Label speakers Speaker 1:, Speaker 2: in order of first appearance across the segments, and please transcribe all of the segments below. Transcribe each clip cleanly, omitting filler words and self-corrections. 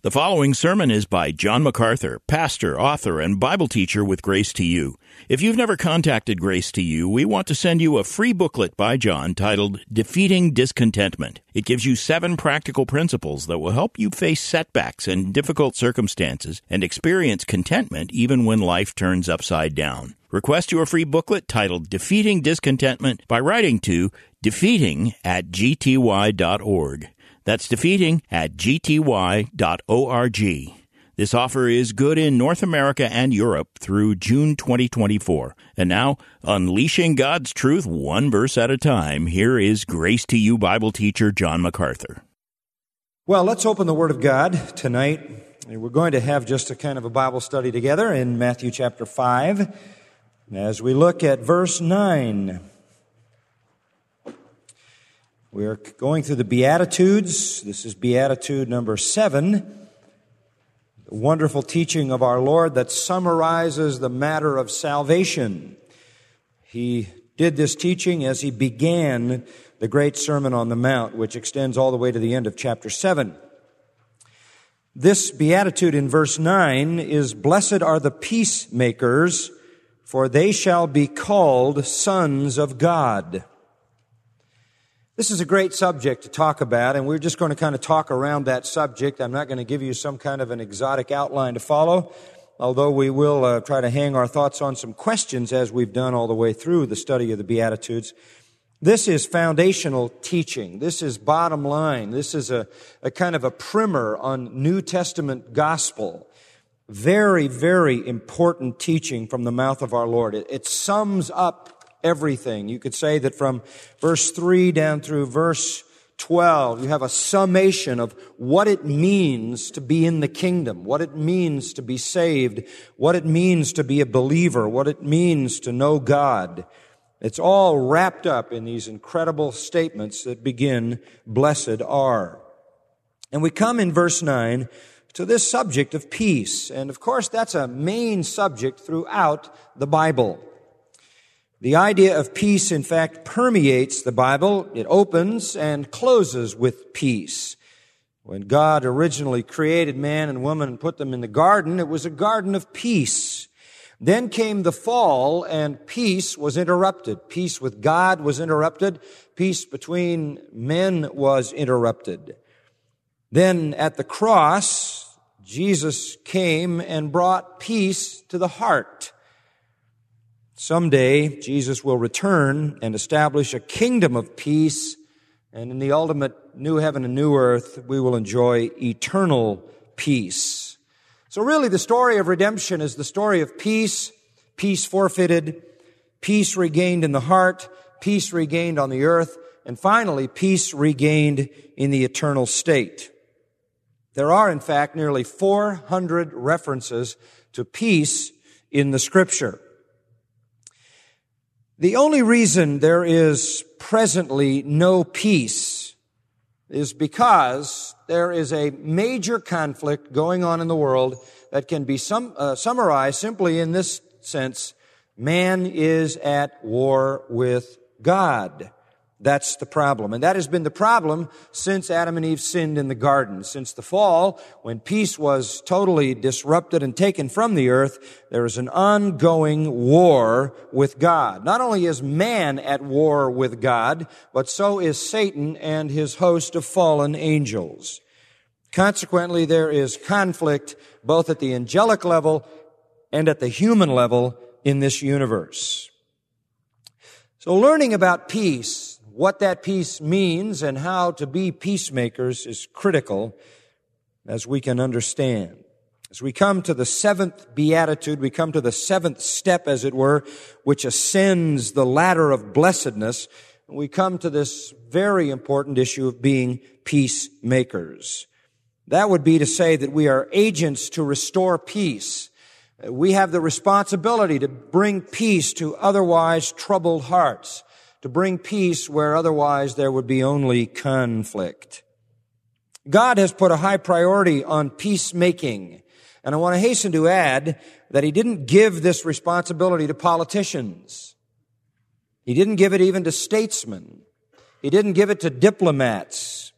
Speaker 1: The following sermon is by John MacArthur, pastor, author, and Bible teacher with Grace to You. If you've never contacted Grace to You, we want to send you a free booklet by John titled Defeating Discontentment. It gives you 7 practical principles that will help you face setbacks and difficult circumstances and experience contentment even when life turns upside down. Request your free booklet titled Defeating Discontentment by writing to defeating@gty.org. That's defeating@gty.org. This offer is good in North America and Europe through June 2024. And now, unleashing God's truth one verse at a time, here is Grace to You Bible teacher John MacArthur.
Speaker 2: Well, let's open the Word of God tonight. We're going to have just a kind of a Bible study together in Matthew chapter 5 as we look at verse 9. We are going through the Beatitudes. This is Beatitude number 7, the wonderful teaching of our Lord that summarizes the matter of salvation. He did this teaching as he began the great Sermon on the Mount, which extends all the way to the end of chapter 7. This Beatitude in verse 9 is, "Blessed are the peacemakers, for they shall be called sons of God." This is a great subject to talk about, and we're just going to kind of talk around that subject. I'm not going to give you some kind of an exotic outline to follow, although we will try to hang our thoughts on some questions as we've done all the way through the study of the Beatitudes. This is foundational teaching. This is bottom line. This is a kind of a primer on New Testament gospel. Very, very important teaching from the mouth of our Lord. It sums up everything. You could say that from verse 3 down through verse 12, you have a summation of what it means to be in the kingdom, what it means to be saved, what it means to be a believer, what it means to know God. It's all wrapped up in these incredible statements that begin, "Blessed are." And we come in verse 9 to this subject of peace. And of course, that's a main subject throughout the Bible. The idea of peace, in fact, permeates the Bible. It opens and closes with peace. When God originally created man and woman and put them in the garden, it was a garden of peace. Then came the fall, and peace was interrupted. Peace with God was interrupted. Peace between men was interrupted. Then at the cross, Jesus came and brought peace to the heart. Someday, Jesus will return and establish a kingdom of peace, and in the ultimate new heaven and new earth, we will enjoy eternal peace. So really, the story of redemption is the story of peace, peace forfeited, peace regained in the heart, peace regained on the earth, and finally, peace regained in the eternal state. There are, in fact, nearly 400 references to peace in the Scripture. The only reason there is presently no peace is because there is a major conflict going on in the world that can be summarized simply in this sense: man is at war with God. That's the problem. And that has been the problem since Adam and Eve sinned in the garden. Since the fall, when peace was totally disrupted and taken from the earth, there is an ongoing war with God. Not only is man at war with God, but so is Satan and his host of fallen angels. Consequently, there is conflict both at the angelic level and at the human level in this universe. So learning about peace, what that peace means and how to be peacemakers, is critical as we can understand. As we come to the 7th beatitude, we come to the 7th step, as it were, which ascends the ladder of blessedness. We come to this very important issue of being peacemakers. That would be to say that we are agents to restore peace. We have the responsibility to bring peace to otherwise troubled hearts, to bring peace where otherwise there would be only conflict. God has put a high priority on peacemaking. And I want to hasten to add that He didn't give this responsibility to politicians. He didn't give it even to statesmen. He didn't give it to diplomats.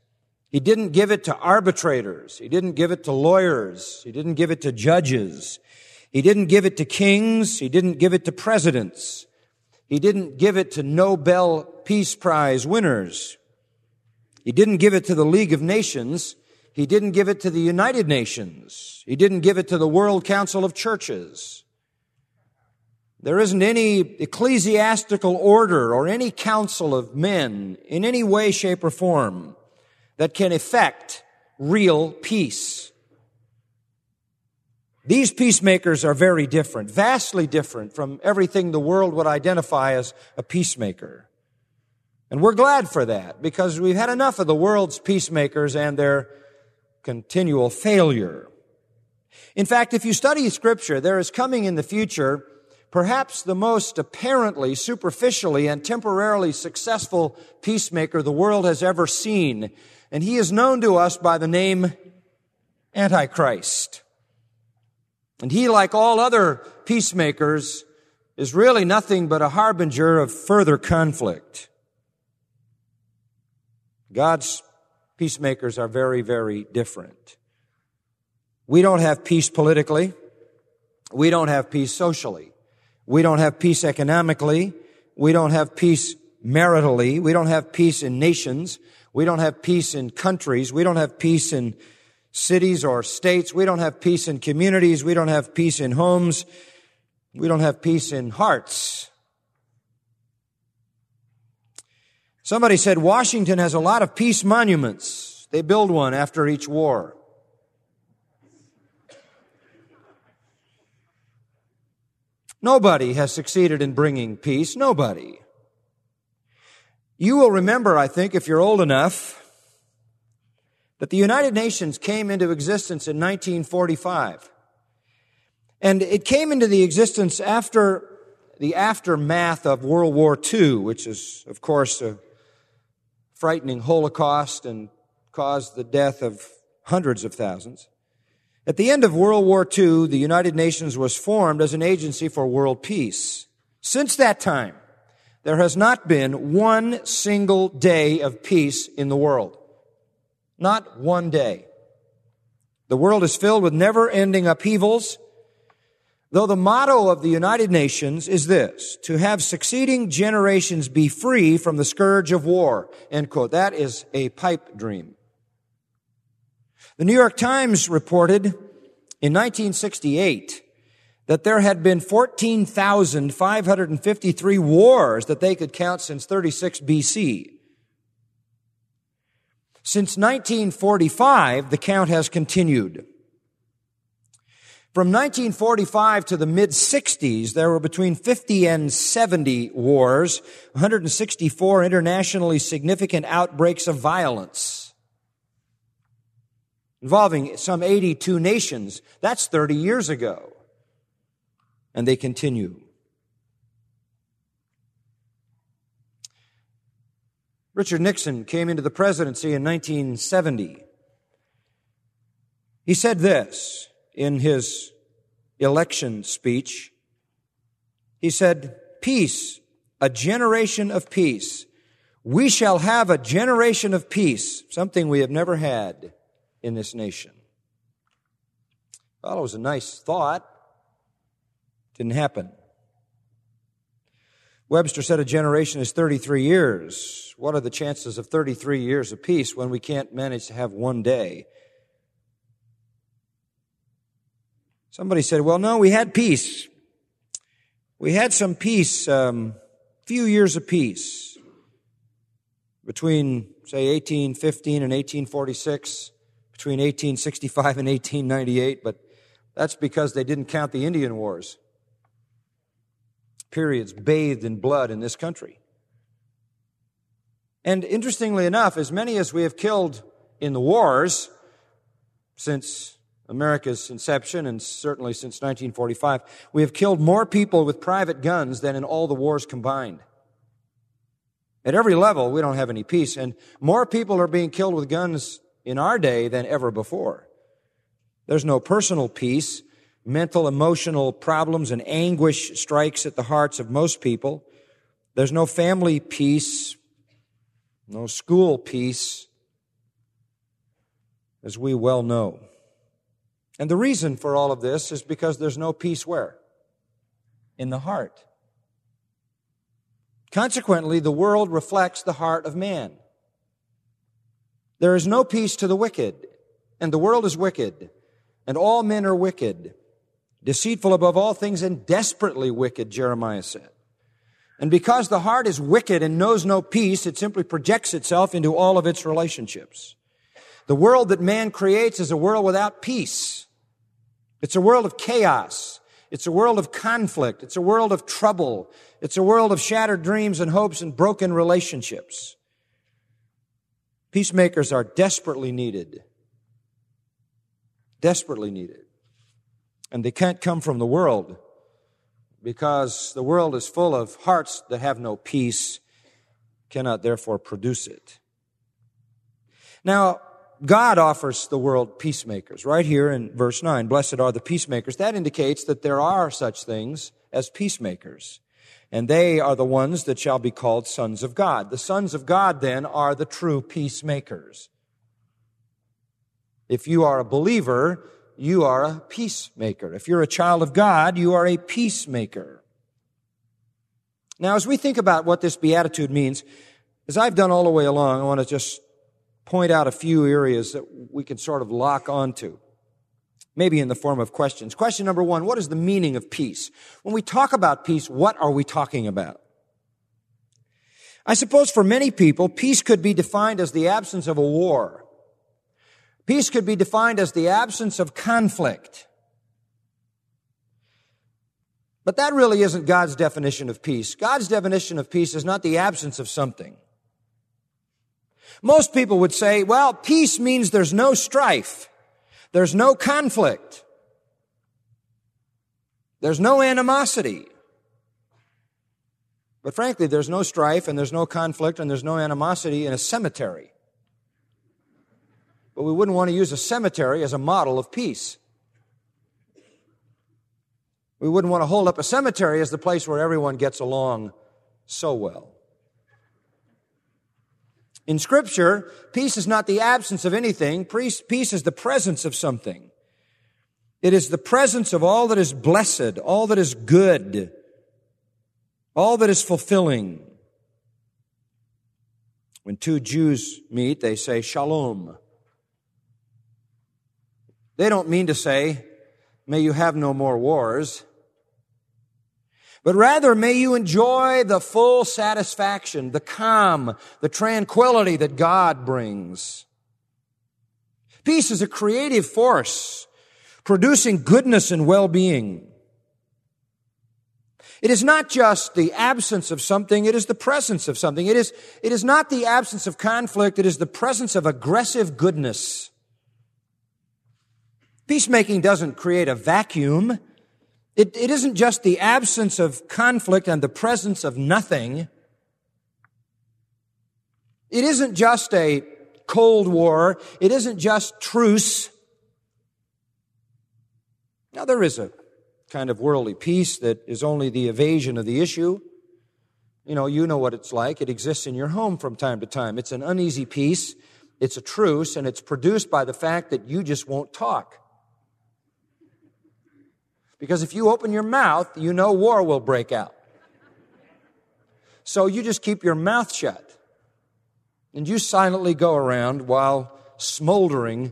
Speaker 2: He didn't give it to arbitrators. He didn't give it to lawyers. He didn't give it to judges. He didn't give it to kings. He didn't give it to presidents. He didn't give it to Nobel Peace Prize winners. He didn't give it to the League of Nations. He didn't give it to the United Nations. He didn't give it to the World Council of Churches. There isn't any ecclesiastical order or any council of men in any way, shape, or form that can effect real peace. These peacemakers are very different, vastly different from everything the world would identify as a peacemaker. And we're glad for that, because we've had enough of the world's peacemakers and their continual failure. In fact, if you study Scripture, there is coming in the future perhaps the most apparently, superficially, and temporarily successful peacemaker the world has ever seen. And he is known to us by the name Antichrist. And he, like all other peacemakers, is really nothing but a harbinger of further conflict. God's peacemakers are very, very different. We don't have peace politically. We don't have peace socially. We don't have peace economically. We don't have peace maritally. We don't have peace in nations. We don't have peace in countries. We don't have peace in cities or states. We don't have peace in communities. We don't have peace in homes. We don't have peace in hearts. Somebody said Washington has a lot of peace monuments. They build one after each war. Nobody has succeeded in bringing peace. Nobody. You will remember, I think, if you're old enough, that the United Nations came into existence in 1945. And it came into the existence after the aftermath of World War II, which is, of course, a frightening Holocaust and caused the death of hundreds of thousands. At the end of World War II, the United Nations was formed as an agency for world peace. Since that time, there has not been one single day of peace in the world. Not one day. The world is filled with never-ending upheavals, though the motto of the United Nations is this: to have succeeding generations be free from the scourge of war. End quote. That is a pipe dream. The New York Times reported in 1968 that there had been 14,553 wars that they could count since 36 BC. Since 1945, the count has continued. From 1945 to the mid-60s, there were between 50 and 70 wars, 164 internationally significant outbreaks of violence involving some 82 nations. That's 30 years ago. And they continue. Richard Nixon came into the presidency in 1970. He said this in his election speech. He said, "Peace, a generation of peace. We shall have a generation of peace, something we have never had in this nation." Well, it was a nice thought. Didn't happen. Webster said a generation is 33 years. What are the chances of 33 years of peace when we can't manage to have one day? Somebody said, well, no, we had peace. We had some peace, few years of peace between, say, 1815 and 1846, between 1865 and 1898, but that's because they didn't count the Indian Wars. Periods bathed in blood in this country. And interestingly enough, as many as we have killed in the wars since America's inception, and certainly since 1945, we have killed more people with private guns than in all the wars combined. At every level, we don't have any peace, and more people are being killed with guns in our day than ever before. There's no personal peace. Mental, emotional problems and anguish strikes at the hearts of most people. There's no family peace, no school peace. as we well know. And the reason for all of this is because there's no peace where? In the heart. Consequently, the world reflects the heart of man. There is no peace to the wicked, and the world is wicked, and all men are wicked, deceitful above all things and desperately wicked, Jeremiah said. And because the heart is wicked and knows no peace, it simply projects itself into all of its relationships. The world that man creates is a world without peace. It's a world of chaos. It's a world of conflict. It's a world of trouble. It's a world of shattered dreams and hopes and broken relationships. Peacemakers are desperately needed. Desperately needed. And they can't come from the world because the world is full of hearts that have no peace, cannot therefore produce it. Now, God offers the world peacemakers. Right here in verse 9, blessed are the peacemakers. That indicates that there are such things as peacemakers. And they are the ones that shall be called sons of God. The sons of God, then, are the true peacemakers. If you are a believer, you are a peacemaker. If you're a child of God, you are a peacemaker. Now, as we think about what this beatitude means, as I've done all the way along, I want to just point out a few areas that we can sort of lock onto, maybe in the form of questions. Question number one, what is the meaning of peace? When we talk about peace, what are we talking about? I suppose for many people, peace could be defined as the absence of a war. Peace could be defined as the absence of conflict. But that really isn't God's definition of peace. God's definition of peace is not the absence of something. Most people would say, well, peace means there's no strife. There's no conflict. There's no animosity. But frankly, there's no strife and there's no conflict and there's no animosity in a cemetery. But we wouldn't want to use a cemetery as a model of peace. We wouldn't want to hold up a cemetery as the place where everyone gets along so well. In Scripture, peace is not the absence of anything. Peace is the presence of something. It is the presence of all that is blessed, all that is good, all that is fulfilling. When two Jews meet, they say shalom. They don't mean to say, may you have no more wars, but rather may you enjoy the full satisfaction, the calm, the tranquility that God brings. Peace is a creative force, producing goodness and well-being. It is not just the absence of something, it is the presence of something. It is not the absence of conflict, it is the presence of aggressive goodness. Peacemaking doesn't create a vacuum. It isn't just the absence of conflict and the presence of nothing. It isn't just a Cold War. It isn't just truce. Now, there is a kind of worldly peace that is only the evasion of the issue. You know what it's like. It exists in your home from time to time. It's an uneasy peace. It's a truce, and it's produced by the fact that you just won't talk. Because if you open your mouth, you know war will break out. So you just keep your mouth shut. And you silently go around while smoldering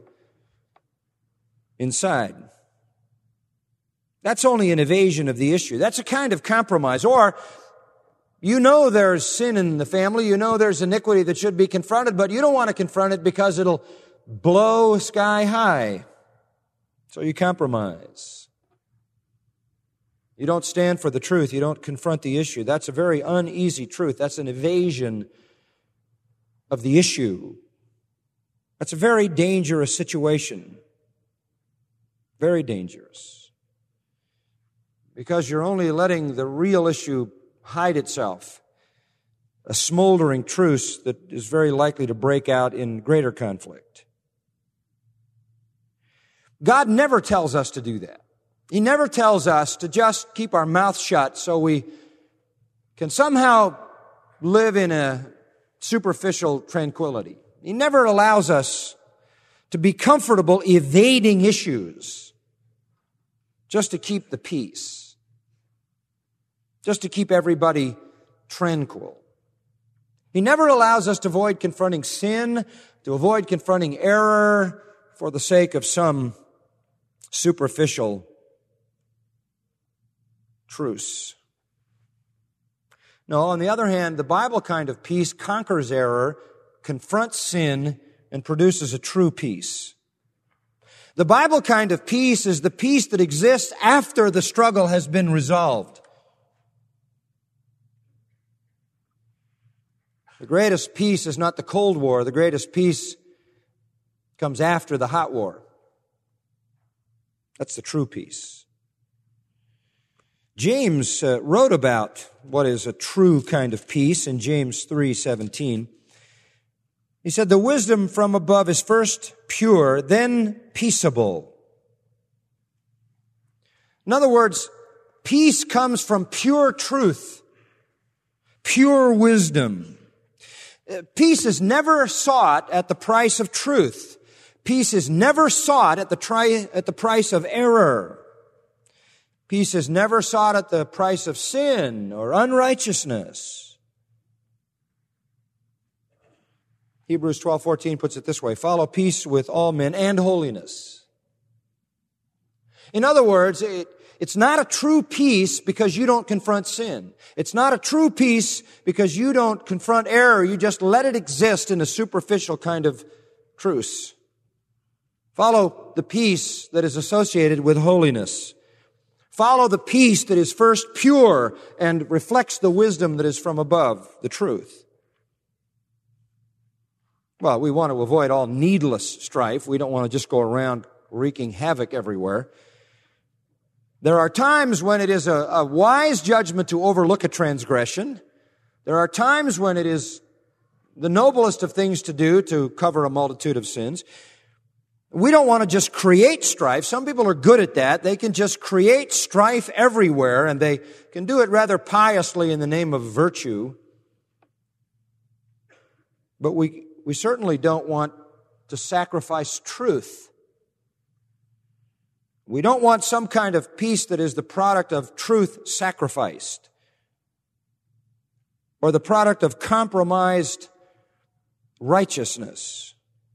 Speaker 2: inside. That's only an evasion of the issue. That's a kind of compromise. Or, you know there's sin in the family. You know there's iniquity that should be confronted, but you don't want to confront it because it'll blow sky high. So you compromise. You don't stand for the truth. You don't confront the issue. That's a very uneasy truth. That's an evasion of the issue. That's a very dangerous situation. Very dangerous. Because you're only letting the real issue hide itself. A smoldering truce that is very likely to break out in greater conflict. God never tells us to do that. He never tells us to just keep our mouth shut so we can somehow live in a superficial tranquility. He never allows us to be comfortable evading issues just to keep the peace, just to keep everybody tranquil. He never allows us to avoid confronting sin, to avoid confronting error for the sake of some superficial truce. No, on the other hand, the Bible kind of peace conquers error, confronts sin, and produces a true peace. The Bible kind of peace is the peace that exists after the struggle has been resolved. The greatest peace is not the Cold War. The greatest peace comes after the hot war. That's the true peace. James wrote about what is a true kind of peace in James 3:17. He said, "The wisdom from above is first pure, then peaceable." In other words, peace comes from pure truth, pure wisdom. Peace is never sought at the price of truth. Peace is never sought at the price of error. Peace is never sought at the price of sin or unrighteousness. Hebrews 12:14 puts it this way, "Follow peace with all men and holiness." In other words, it's not a true peace because you don't confront sin. It's not a true peace because you don't confront error. You just let it exist in a superficial kind of truce. Follow the peace that is associated with holiness. Follow the peace that is first pure and reflects the wisdom that is from above, the truth. Well, we want to avoid all needless strife. We don't want to just go around wreaking havoc everywhere. There are times when it is a wise judgment to overlook a transgression. There are times when it is the noblest of things to do to cover a multitude of sins. We don't want to just create strife. Some people are good at that. They can just create strife everywhere, and they can do it rather piously in the name of virtue. But we certainly don't want to sacrifice truth. We don't want some kind of peace that is the product of truth sacrificed, or the product of compromised righteousness,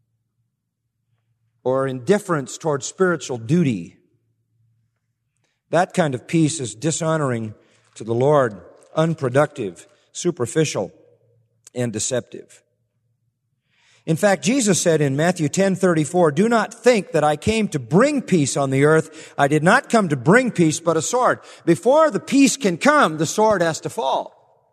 Speaker 2: or indifference towards spiritual duty. That kind of peace is dishonoring to the Lord, unproductive, superficial, and deceptive. In fact, Jesus said in Matthew 10:34, "Do not think that I came to bring peace on the earth. I did not come to bring peace, but a sword." Before the peace can come, the sword has to fall.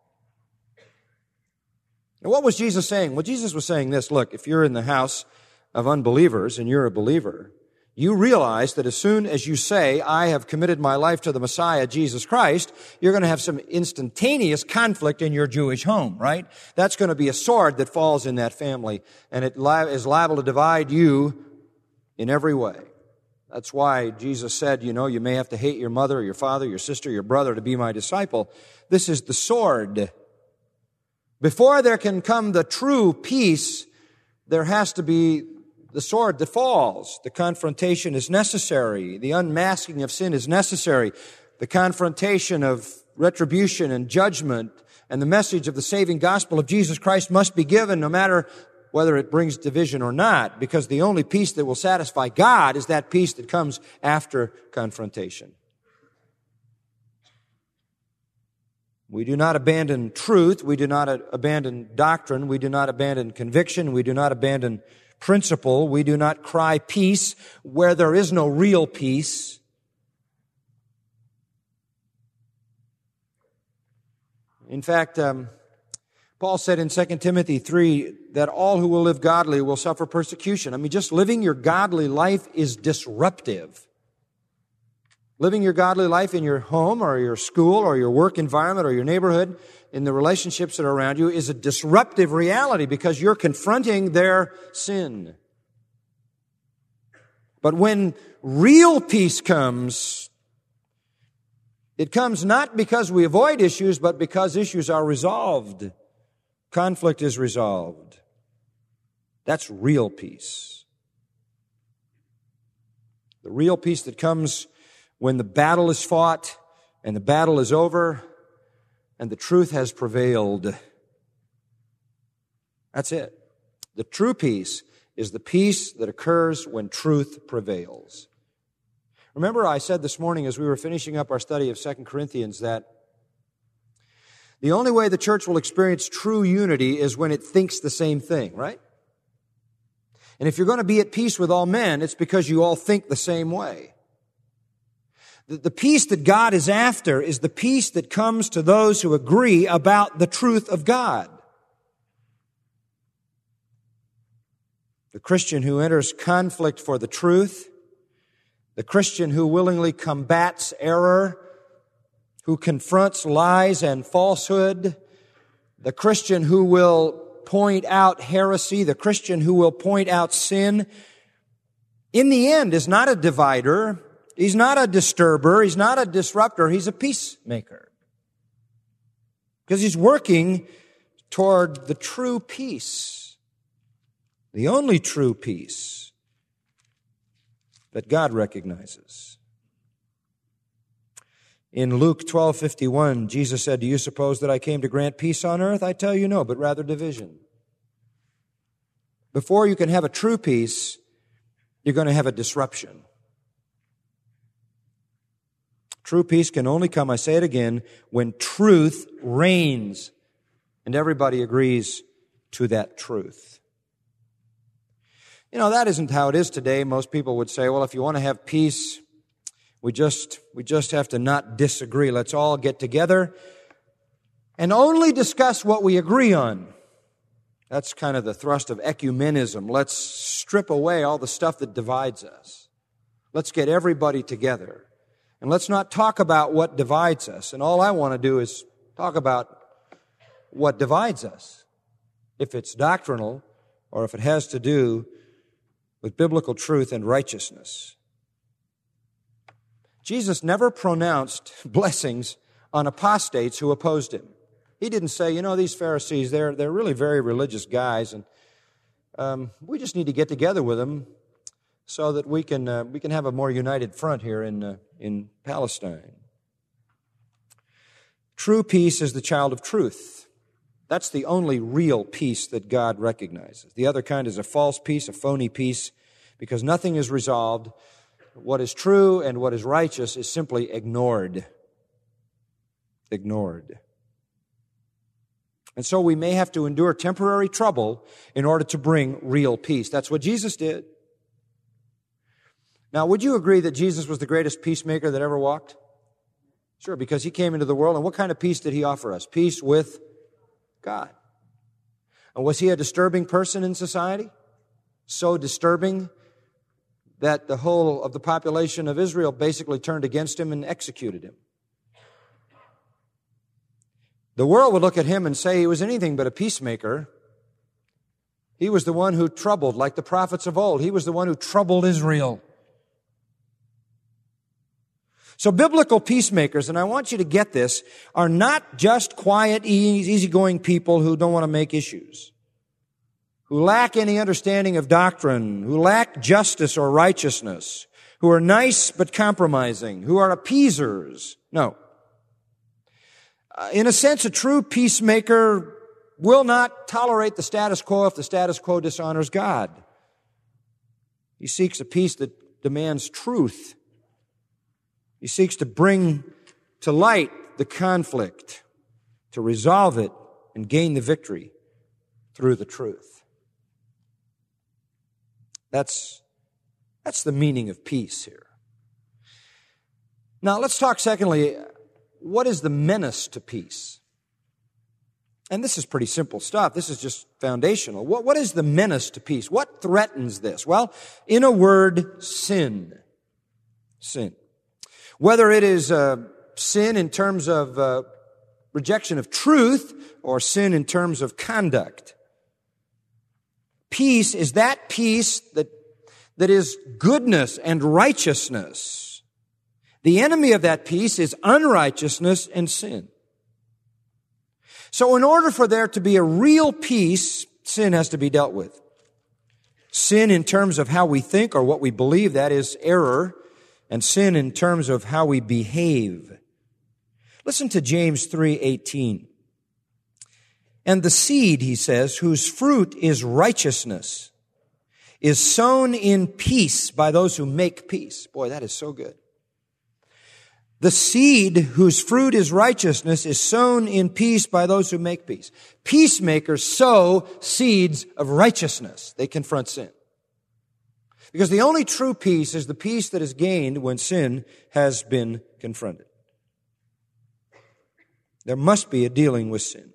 Speaker 2: And what was Jesus saying? Well, Jesus was saying this, look, if you're in the house of unbelievers and you're a believer, you realize that as soon as you say, "I have committed my life to the Messiah, Jesus Christ," you're going to have some instantaneous conflict in your Jewish home, right? That's going to be a sword that falls in that family, and it is liable to divide you in every way. That's why Jesus said, you may have to hate your mother or your father, your sister, your brother to be my disciple. This is the sword. Before there can come the true peace, there has to be the sword that falls. The confrontation is necessary. The unmasking of sin is necessary. The confrontation of retribution and judgment and the message of the saving gospel of Jesus Christ must be given no matter whether it brings division or not, because the only peace that will satisfy God is that peace that comes after confrontation. We do not abandon truth. We do not abandon doctrine. We do not abandon conviction. We do not abandon principle. We do not cry peace where there is no real peace. In fact, Paul said in 2 Timothy 3 that all who will live godly will suffer persecution. Just living your godly life is disruptive. Living your godly life in your home or your school or your work environment or your neighborhood, in the relationships that are around you, is a disruptive reality because you're confronting their sin. But when real peace comes, it comes not because we avoid issues, but because issues are resolved. Conflict is resolved. That's real peace. The real peace that comes when the battle is fought and the battle is over and the truth has prevailed. That's it. The true peace is the peace that occurs when truth prevails. Remember, I said this morning as we were finishing up our study of 2 Corinthians that the only way the church will experience true unity is when it thinks the same thing, right? And if you're going to be at peace with all men, it's because you all think the same way. The peace that God is after is the peace that comes to those who agree about the truth of God. The Christian who enters conflict for the truth, the Christian who willingly combats error, who confronts lies and falsehood, the Christian who will point out heresy, the Christian who will point out sin, in the end is not a divider, he's not a disturber, he's not a disruptor, he's a peacemaker. Because he's working toward the true peace, the only true peace that God recognizes. In Luke 12:51, Jesus said, "Do you suppose that I came to grant peace on earth? I tell you no, but rather division." Before you can have a true peace, you're going to have a disruption. True peace can only come, I say it again, when truth reigns and everybody agrees to that truth. You know, that isn't how it is today. Most people would say, well, if you want to have peace, we just have to not disagree. Let's all get together and only discuss what we agree on. That's kind of the thrust of ecumenism. Let's strip away all the stuff that divides us. Let's get everybody together. And let's not talk about what divides us. And all I want to do is talk about what divides us. If it's doctrinal or if it has to do with biblical truth and righteousness. Jesus never pronounced blessings on apostates who opposed him. He didn't say, you know, these Pharisees, they're really very religious guys, and we just need to get together with them so that we can have a more united front here in Palestine. True peace is the child of truth. That's the only real peace that God recognizes. The other kind is a false peace, a phony peace, because nothing is resolved. What is true and what is righteous is simply ignored. Ignored. And so we may have to endure temporary trouble in order to bring real peace. That's what Jesus did. Now, would you agree that Jesus was the greatest peacemaker that ever walked? Sure, because he came into the world, and what kind of peace did he offer us? Peace with God. And was he a disturbing person in society? So disturbing that the whole of the population of Israel basically turned against him and executed him. The world would look at him and say he was anything but a peacemaker. He was the one who troubled, like the prophets of old. He was the one who troubled Israel. So biblical peacemakers, and I want you to get this, are not just quiet, easygoing people who don't want to make issues, who lack any understanding of doctrine, who lack justice or righteousness, who are nice but compromising, who are appeasers. No. In a sense, a true peacemaker will not tolerate the status quo if the status quo dishonors God. He seeks a peace that demands truth. He seeks to bring to light the conflict, to resolve it and gain the victory through the truth. That's the meaning of peace here. Now, let's talk secondly, what is the menace to peace? And this is pretty simple stuff. This is just foundational. What is the menace to peace? What threatens this? Well, in a word, sin. Sin. Whether it is sin in terms of rejection of truth or sin in terms of conduct. Peace is that peace that is goodness and righteousness. The enemy of that peace is unrighteousness and sin. So in order for there to be a real peace, sin has to be dealt with. Sin in terms of how we think or what we believe, that is error. And sin in terms of how we behave. Listen to James 3:18. And the seed, he says, whose fruit is righteousness, is sown in peace by those who make peace. Boy, that is so good. The seed whose fruit is righteousness is sown in peace by those who make peace. Peacemakers sow seeds of righteousness. They confront sin. Because the only true peace is the peace that is gained when sin has been confronted. There must be a dealing with sin.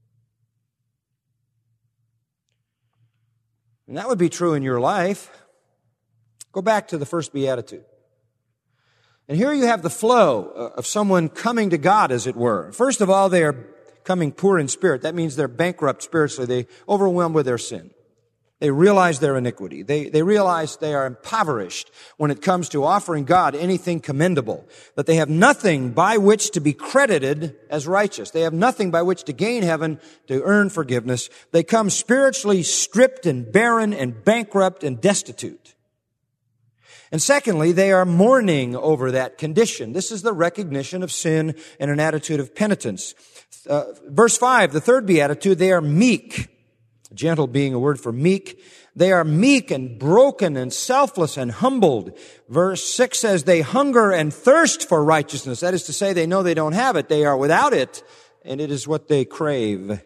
Speaker 2: And that would be true in your life. Go back to the first beatitude. And here you have the flow of someone coming to God, as it were. First of all, they are coming poor in spirit. That means they're bankrupt spiritually. They're overwhelmed with their sin. They realize their iniquity. They realize they are impoverished when it comes to offering God anything commendable, that they have nothing by which to be credited as righteous. They have nothing by which to gain heaven, to earn forgiveness. They come spiritually stripped and barren and bankrupt and destitute. And secondly, they are mourning over that condition. This is the recognition of sin and an attitude of penitence. Verse 5, the third beatitude, they are meek. Gentle being a word for meek. They are meek and broken and selfless and humbled. Verse 6 says they hunger and thirst for righteousness. That is to say, they know they don't have it. They are without it, and it is what they crave.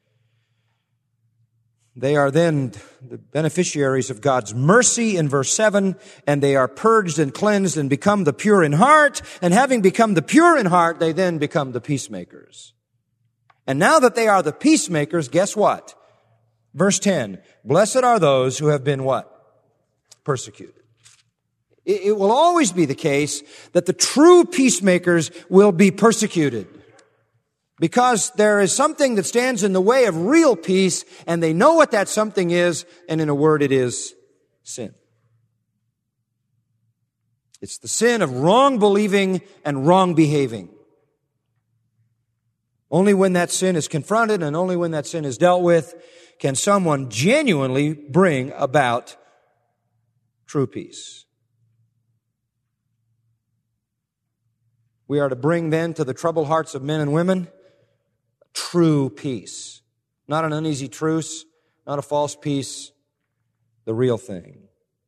Speaker 2: They are then the beneficiaries of God's mercy in verse 7, and they are purged and cleansed and become the pure in heart. And having become the pure in heart, they then become the peacemakers. And now that they are the peacemakers, guess what? Verse 10, blessed are those who have been what? Persecuted. It will always be the case that the true peacemakers will be persecuted. Because there is something that stands in the way of real peace, and they know what that something is, and in a word, it is sin. It's the sin of wrong believing and wrong behaving. Only when that sin is confronted and only when that sin is dealt with can someone genuinely bring about true peace. We are to bring then to the troubled hearts of men and women true peace. Not an uneasy truce, not a false peace, the real thing.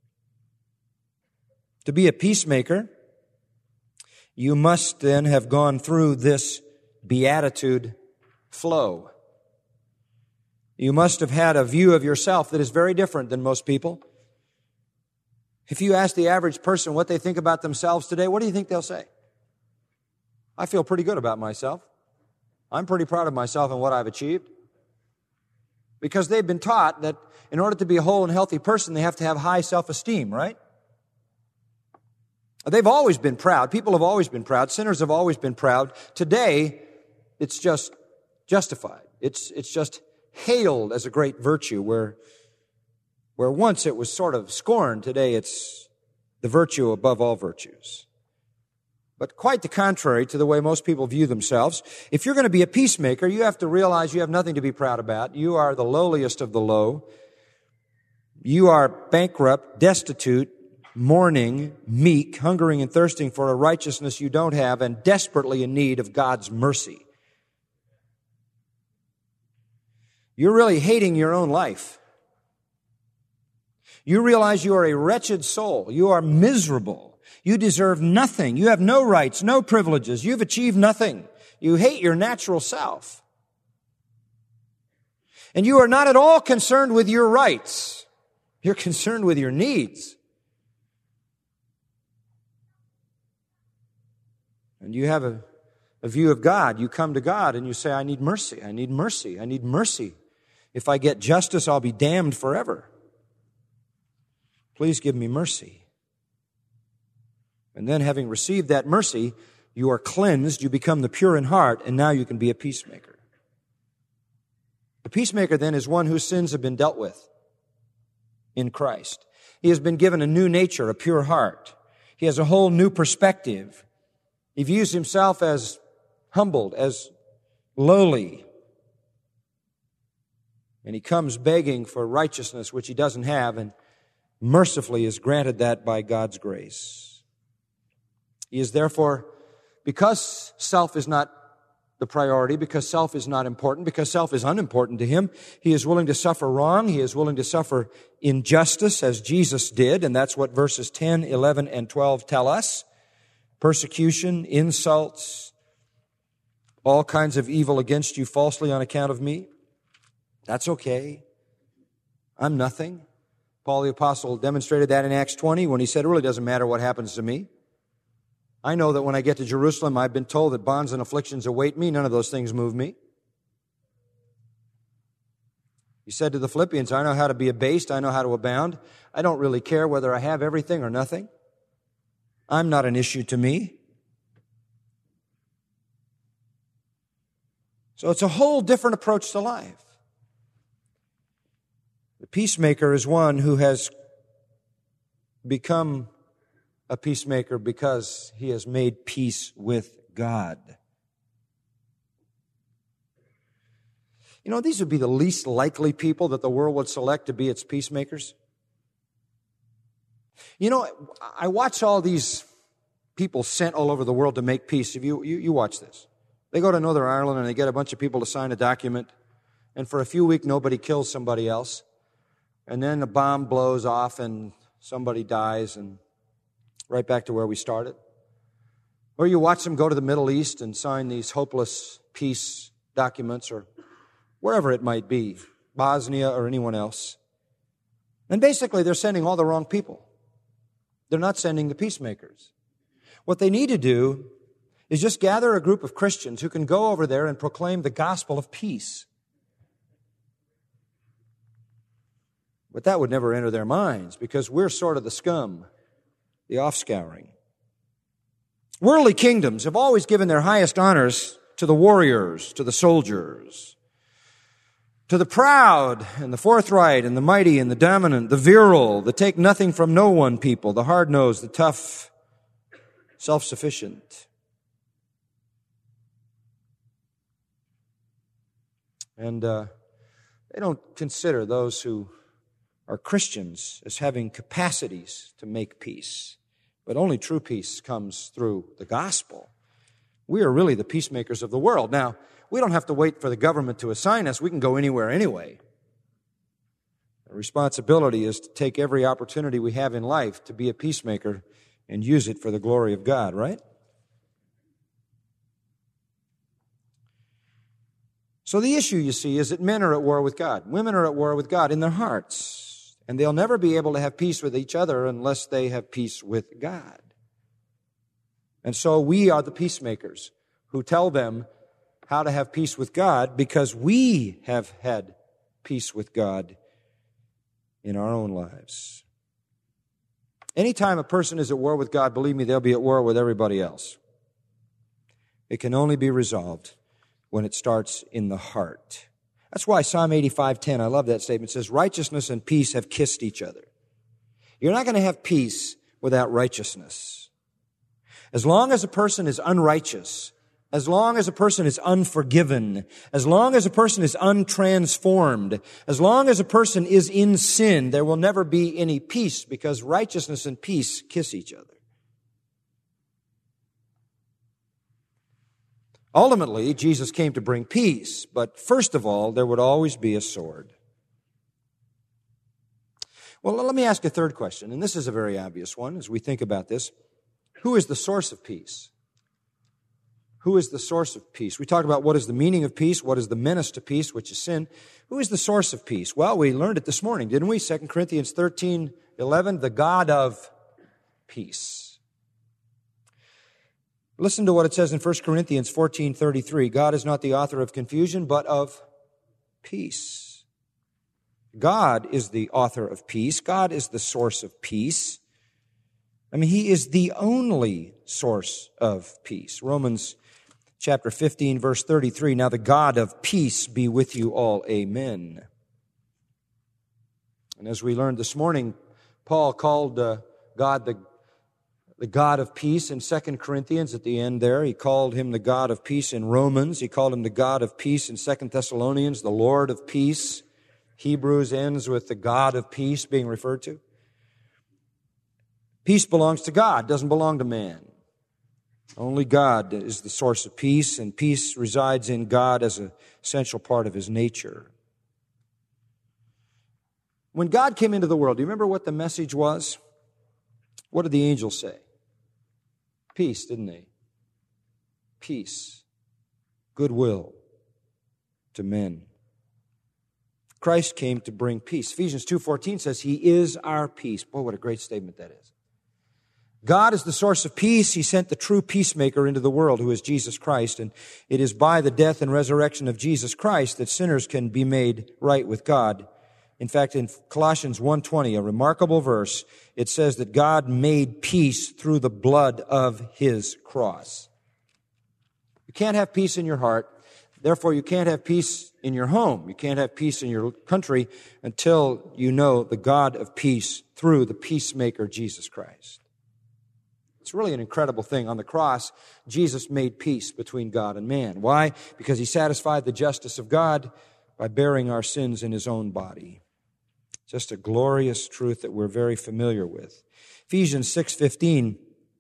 Speaker 2: To be a peacemaker, you must then have gone through this beatitude flow. You must have had a view of yourself that is very different than most people. If you ask the average person what they think about themselves today, what do you think they'll say? I feel pretty good about myself. I'm pretty proud of myself and what I've achieved. Because they've been taught that in order to be a whole and healthy person, they have to have high self-esteem, right? They've always been proud. People have always been proud. Sinners have always been proud. Today, it's just justified. It's just hailed as a great virtue, where once it was sort of scorned, today it's the virtue above all virtues. But quite the contrary to the way most people view themselves. If you're going to be a peacemaker, you have to realize you have nothing to be proud about. You are the lowliest of the low. You are bankrupt, destitute, mourning, meek, hungering and thirsting for a righteousness you don't have, and desperately in need of God's mercy. You're really hating your own life. You realize you are a wretched soul. You are miserable. You deserve nothing. You have no rights, no privileges. You've achieved nothing. You hate your natural self. And you are not at all concerned with your rights. You're concerned with your needs. And you have a view of God. You come to God and you say, I need mercy. I need mercy. I need mercy. If I get justice, I'll be damned forever. Please give me mercy. And then having received that mercy, you are cleansed, you become the pure in heart, and now you can be a peacemaker. The peacemaker then is one whose sins have been dealt with in Christ. He has been given a new nature, a pure heart. He has a whole new perspective. He views himself as humbled, as lowly. And he comes begging for righteousness which he doesn't have, and mercifully is granted that by God's grace. He is therefore, because self is not the priority, because self is not important, because self is unimportant to him, he is willing to suffer wrong, he is willing to suffer injustice as Jesus did, and that's what verses 10, 11, and 12 tell us. Persecution, insults, all kinds of evil against you falsely on account of me. That's okay. I'm nothing. Paul the Apostle demonstrated that in Acts 20 when he said, it really doesn't matter what happens to me. I know that when I get to Jerusalem, I've been told that bonds and afflictions await me. None of those things move me. He said to the Philippians, I know how to be abased. I know how to abound. I don't really care whether I have everything or nothing. I'm not an issue to me. So it's a whole different approach to life. The peacemaker is one who has become a peacemaker because he has made peace with God. You know, these would be the least likely people that the world would select to be its peacemakers. You know, I watch all these people sent all over the world to make peace. If you watch this. They go to Northern Ireland and they get a bunch of people to sign a document, and for a few weeks nobody kills somebody else. And then a bomb blows off and somebody dies, and right back to where we started. Or you watch them go to the Middle East and sign these hopeless peace documents, or wherever it might be, Bosnia or anyone else. And basically they're sending all the wrong people. They're not sending the peacemakers. What they need to do is just gather a group of Christians who can go over there and proclaim the gospel of peace. But that would never enter their minds because we're sort of the scum, the offscouring. Worldly kingdoms have always given their highest honors to the warriors, to the soldiers, to the proud and the forthright and the mighty and the dominant, the virile, the take nothing from no one people, the hard-nosed, the tough, self-sufficient. And they don't consider those who are Christians as having capacities to make peace. But only true peace comes through the gospel. We are really the peacemakers of the world. Now, we don't have to wait for the government to assign us. We can go anywhere anyway. Our responsibility is to take every opportunity we have in life to be a peacemaker and use it for the glory of God, right? So the issue, you see, is that men are at war with God. Women are at war with God in their hearts. And they'll never be able to have peace with each other unless they have peace with God. And so we are the peacemakers who tell them how to have peace with God because we have had peace with God in our own lives. Anytime a person is at war with God, believe me, they'll be at war with everybody else. It can only be resolved when it starts in the heart. That's why Psalm 85:10, I love that statement, says, righteousness and peace have kissed each other. You're not going to have peace without righteousness. As long as a person is unrighteous, as long as a person is unforgiven, as long as a person is untransformed, as long as a person is in sin, there will never be any peace because righteousness and peace kiss each other. Ultimately, Jesus came to bring peace, but first of all, there would always be a sword. Well, let me ask a third question, and this is a very obvious one as we think about this. Who is the source of peace? Who is the source of peace? We talked about what is the meaning of peace, what is the menace to peace, which is sin. Who is the source of peace? Well, we learned it this morning, didn't we? 2 Corinthians 13:11, the God of peace. Listen to what it says in 1 Corinthians 14:33. God is not the author of confusion, but of peace. God is the author of peace. God is the source of peace. I mean, He is the only source of peace. Romans chapter 15, verse 33. Now the God of peace be with you all. Amen. And as we learned this morning, Paul called God the God of peace in 2 Corinthians at the end there. He called Him the God of peace in Romans. He called Him the God of peace in 2 Thessalonians, the Lord of peace. Hebrews ends with the God of peace being referred to. Peace belongs to God, doesn't belong to man. Only God is the source of peace, and peace resides in God as an essential part of His nature. When God came into the world, do you remember what the message was? What did the angels say? Peace, didn't they? Peace, goodwill to men. Christ came to bring peace. Ephesians 2:14 says He is our peace. Boy, what a great statement that is. God is the source of peace. He sent the true peacemaker into the world, who is Jesus Christ. And it is by the death and resurrection of Jesus Christ that sinners can be made right with God. In fact, in Colossians 1:20, a remarkable verse, it says that God made peace through the blood of His cross. You can't have peace in your heart. Therefore, you can't have peace in your home. You can't have peace in your country until you know the God of peace through the peacemaker, Jesus Christ. It's really an incredible thing. On the cross, Jesus made peace between God and man. Why? Because He satisfied the justice of God by bearing our sins in His own body. Just a glorious truth that we're very familiar with. Ephesians 6:15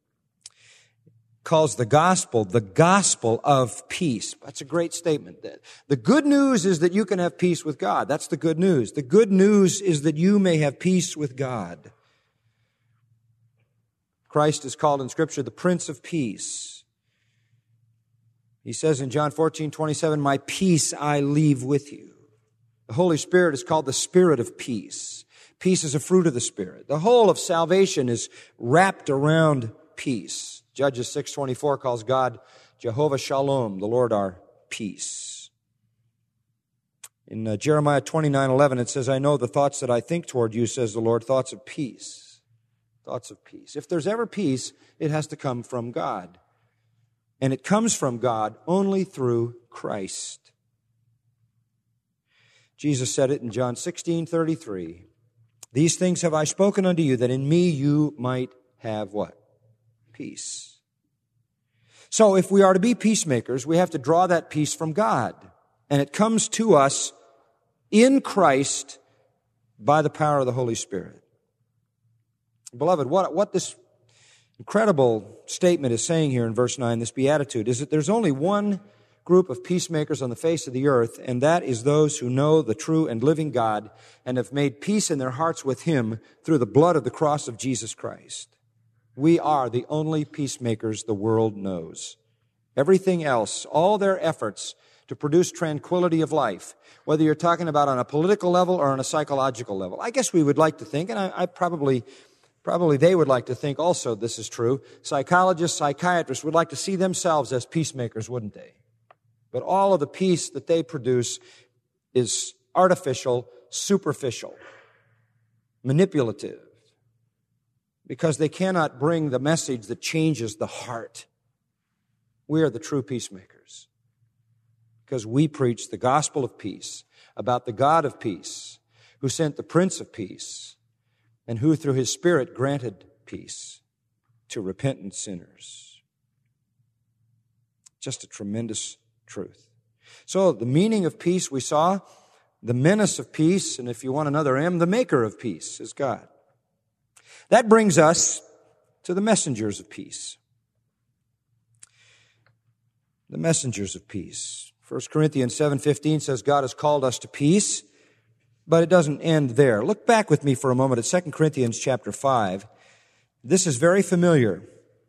Speaker 2: calls the gospel of peace. That's a great statement. The good news is that you can have peace with God. That's the good news. The good news is that you may have peace with God. Christ is called in Scripture the Prince of Peace. He says in John 14:27, "My peace I leave with you." The Holy Spirit is called the Spirit of Peace. Peace is a fruit of the Spirit. The whole of salvation is wrapped around peace. Judges 6:24 calls God Jehovah Shalom, the Lord our peace. In Jeremiah 29:11 it says, "I know the thoughts that I think toward you, says the Lord, thoughts of peace." Thoughts of peace. If there's ever peace, it has to come from God. And it comes from God only through Christ. Jesus said it in John 16:33. "These things have I spoken unto you, that in me you might have" what? Peace. So if we are to be peacemakers, we have to draw that peace from God. And it comes to us in Christ by the power of the Holy Spirit. Beloved, what this incredible statement is saying here in verse 9, this beatitude, is that there's only one group of peacemakers on the face of the earth, and that is those who know the true and living God and have made peace in their hearts with Him through the blood of the cross of Jesus Christ. We are the only peacemakers the world knows. Everything else, all their efforts to produce tranquility of life, whether you're talking about on a political level or on a psychological level, I guess we would like to think, and I probably they would like to think also this is true. Psychologists, psychiatrists would like to see themselves as peacemakers, wouldn't they? But all of the peace that they produce is artificial, superficial, manipulative, because they cannot bring the message that changes the heart. We are the true peacemakers because we preach the gospel of peace about the God of peace who sent the Prince of Peace and who through His Spirit granted peace to repentant sinners. Just a tremendous truth. So the meaning of peace we saw, the menace of peace, and if you want another M, the maker of peace is God. That brings us to the messengers of peace. The messengers of peace. 1 Corinthians 7:15 says God has called us to peace. But it doesn't end there. Look back with me for a moment at 2 Corinthians chapter 5. This is very familiar.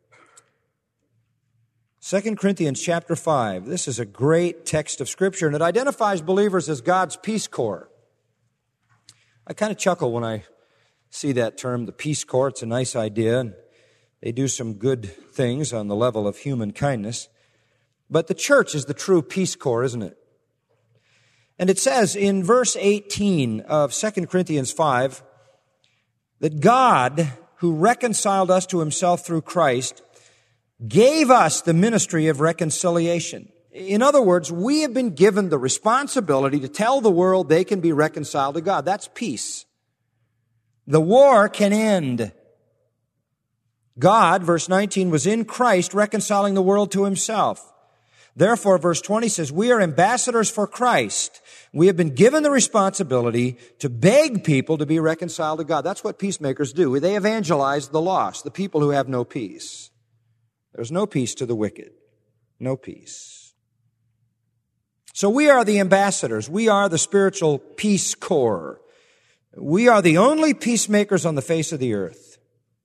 Speaker 2: 2 Corinthians chapter 5. This is a great text of Scripture, and it identifies believers as God's Peace Corps. I kind of chuckle when I see that term, the Peace Corps. It's a nice idea, and they do some good things on the level of human kindness. But the church is the true Peace Corps, isn't it? And it says in verse 18 of 2 Corinthians 5 that God, who reconciled us to Himself through Christ, gave us the ministry of reconciliation. In other words, we have been given the responsibility to tell the world they can be reconciled to God. That's peace. The war can end. God, verse 19, was in Christ reconciling the world to Himself, Therefore, verse 20 says, we are ambassadors for Christ. We have been given the responsibility to beg people to be reconciled to God. That's what peacemakers do. They evangelize the lost, the people who have no peace. There's no peace to the wicked. No peace. So we are the ambassadors. We are the spiritual Peace Corps. We are the only peacemakers on the face of the earth.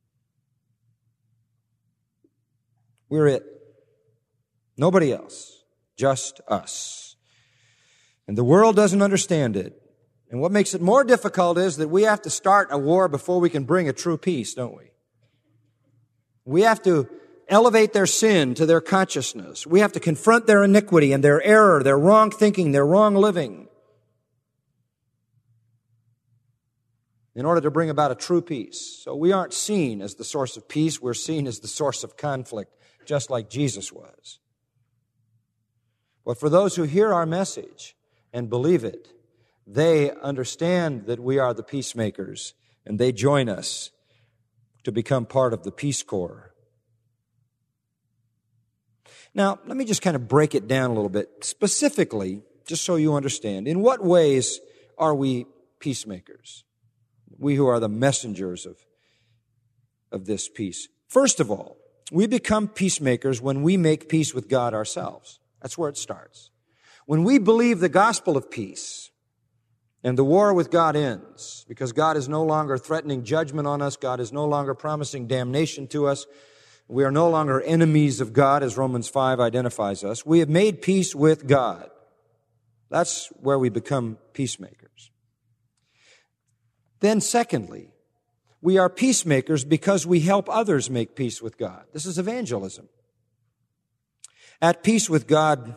Speaker 2: We're it. Nobody else. Just us. And the world doesn't understand it. And what makes it more difficult is that we have to start a war before we can bring a true peace, don't we? We have to elevate their sin to their consciousness. We have to confront their iniquity and their error, their wrong thinking, their wrong living, in order to bring about a true peace. So we aren't seen as the source of peace. We're seen as the source of conflict, just like Jesus was. But for those who hear our message and believe it, they understand that we are the peacemakers, and they join us to become part of the Peace Corps. Now, let me just kind of break it down a little bit. Specifically, just so you understand, in what ways are we peacemakers? We who are the messengers of this peace. First of all, we become peacemakers when we make peace with God ourselves. That's where it starts. When we believe the gospel of peace and the war with God ends, because God is no longer threatening judgment on us, God is no longer promising damnation to us, we are no longer enemies of God, as Romans 5 identifies us. We have made peace with God. That's where we become peacemakers. Then secondly, we are peacemakers because we help others make peace with God. This is evangelism. At peace with God,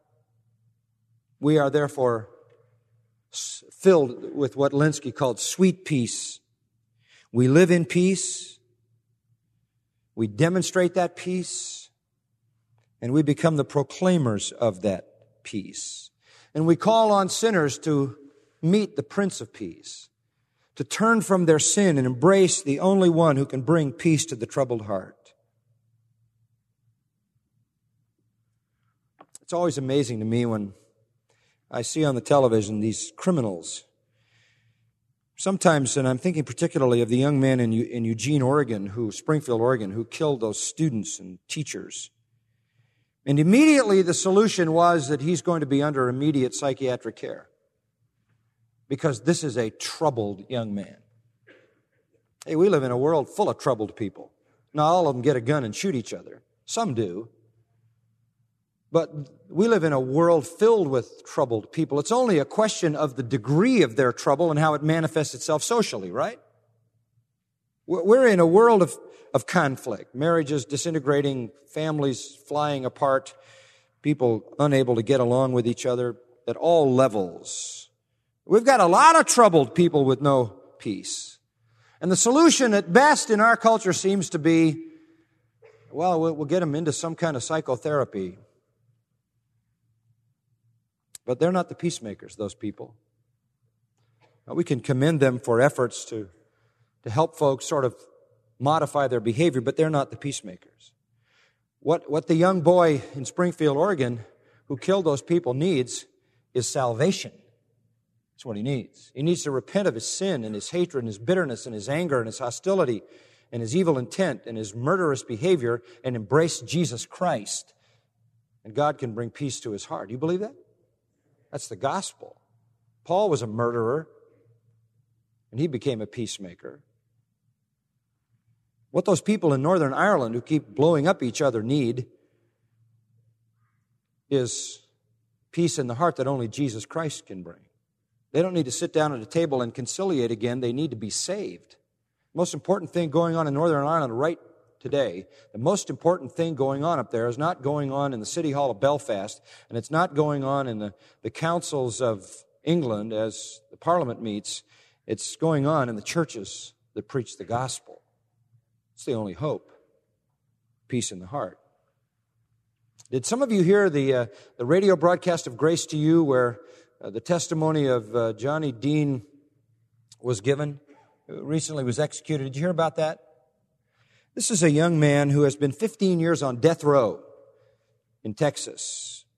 Speaker 2: we are therefore filled with what Lenski called sweet peace. We live in peace. We demonstrate that peace, and we become the proclaimers of that peace. And we call on sinners to meet the Prince of Peace, to turn from their sin and embrace the only one who can bring peace to the troubled heart. It's always amazing to me when I see on the television these criminals. Sometimes, and I'm thinking particularly of the young man in Eugene, Oregon, Springfield, Oregon, who killed those students and teachers. And immediately the solution was that he's going to be under immediate psychiatric care, because this is a troubled young man. Hey, we live in a world full of troubled people. Not all of them get a gun and shoot each other. Some do. But we live in a world filled with troubled people. It's only a question of the degree of their trouble and how it manifests itself socially, right? We're in a world of conflict. Marriages disintegrating, families flying apart, people unable to get along with each other at all levels. We've got a lot of troubled people with no peace. And the solution at best in our culture seems to be, well, we'll get them into some kind of psychotherapy. But they're not the peacemakers, those people. Now, we can commend them for efforts to help folks sort of modify their behavior, but they're not the peacemakers. What the young boy in Springfield, Oregon, who killed those people needs is salvation. That's what he needs. He needs to repent of his sin and his hatred and his bitterness and his anger and his hostility and his evil intent and his murderous behavior and embrace Jesus Christ. And God can bring peace to his heart. Do you believe that? That's the gospel. Paul was a murderer, and he became a peacemaker. What those people in Northern Ireland who keep blowing up each other need is peace in the heart that only Jesus Christ can bring. They don't need to sit down at a table and conciliate again. They need to be saved. The most important thing going on in Northern Ireland right today, the most important thing going on up there is not going on in the City Hall of Belfast, and it's not going on in the councils of England as the Parliament meets. It's going on in the churches that preach the gospel. It's the only hope. Peace in the heart. Did some of you hear the radio broadcast of Grace to You where the testimony of Johnny Dean was given? Recently was executed. Did you hear about that? This is a young man who has been 15 years on death row in Texas.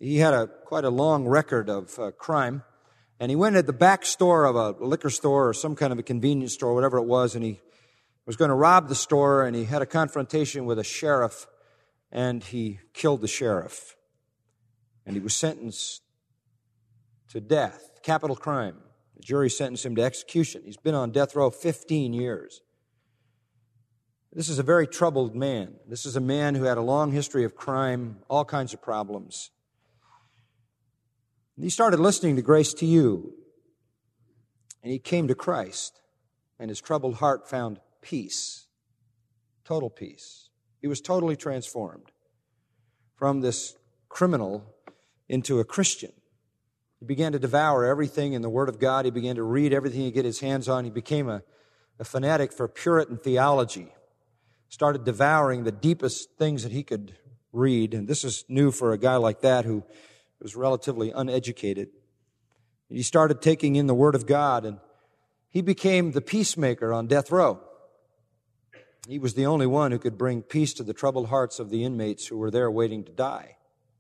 Speaker 2: He had quite a long record of crime. And he went at the back store of a liquor store or some kind of a convenience store, whatever it was, and he was going to rob the store, and he had a confrontation with a sheriff, and he killed the sheriff. And he was sentenced to death, capital crime. The jury sentenced him to execution. He's been on death row 15 years. This is a very troubled man. This is a man who had a long history of crime, all kinds of problems. And he started listening to Grace to You, and he came to Christ, and his troubled heart found peace, total peace. He was totally transformed from this criminal into a Christian. He began to devour everything in the Word of God. He began to read everything he could get his hands on. He became a fanatic for Puritan theology, started devouring the deepest things that he could read. And this is new for a guy like that who was relatively uneducated. He started taking in the Word of God, and he became the peacemaker on death row. He was the only one who could bring peace to the troubled hearts of the inmates who were there waiting to die.